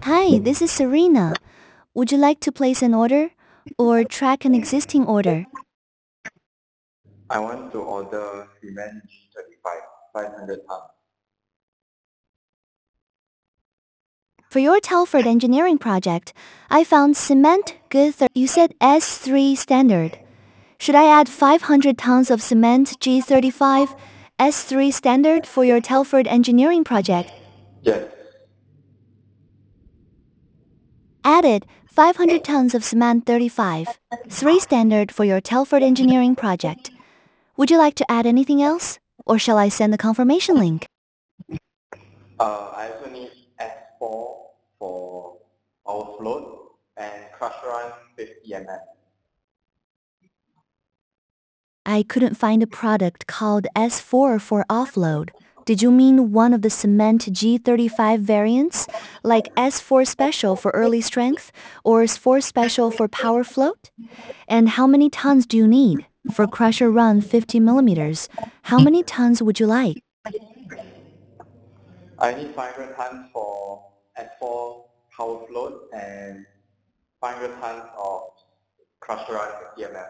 Hi, this is Serena. Would you like to place an order or track an existing order? I want to order cement G35, 500 tons. For your Telford engineering project, I found cement good. You said S3 standard. Should I add 500 tons of cement G35 S3 standard for your Telford engineering project? Yes, Added 500 tons of cement 35 3 standard for your Telford engineering project. Would you like to add anything else? Or shall I send the confirmation link? I also need S4 for our float and crush run 50 mm. I couldn't find a product called S4 for offload. Did you mean one of the cement G35 variants, like S4 Special for early strength or S4 Special for power float? And how many tons do you need? For crusher run 50 millimeters, how many tons would you like? I need 500 tons for S4 power float and 500 tons of crush run 50 mm.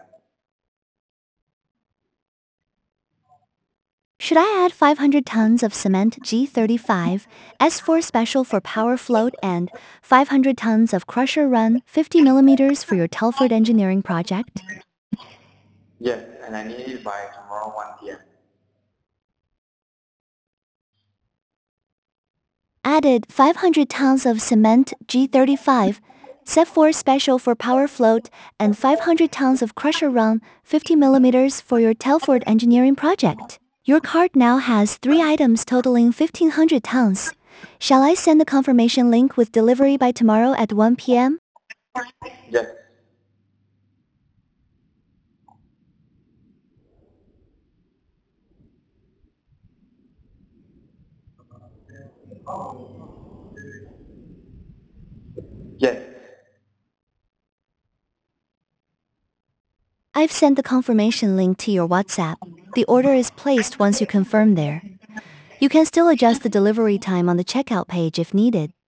Should I add 500 tons of cement G35, S4 Special for power float, and 500 tons of crusher run 50 millimeters for your Telford engineering project? Yes, and I need it by tomorrow 1 p.m. Added 500 tons of cement G35, C4 Special for power float, and 500 tons of crusher run 50 millimeters for your Telford engineering project. Your cart now has 3 items totaling 1500 tons. Shall I send the confirmation link with delivery by tomorrow at 1 p.m.? Yes. Yes. I've sent the confirmation link to your WhatsApp. The order is placed once you confirm there. You can still adjust the delivery time on the checkout page if needed.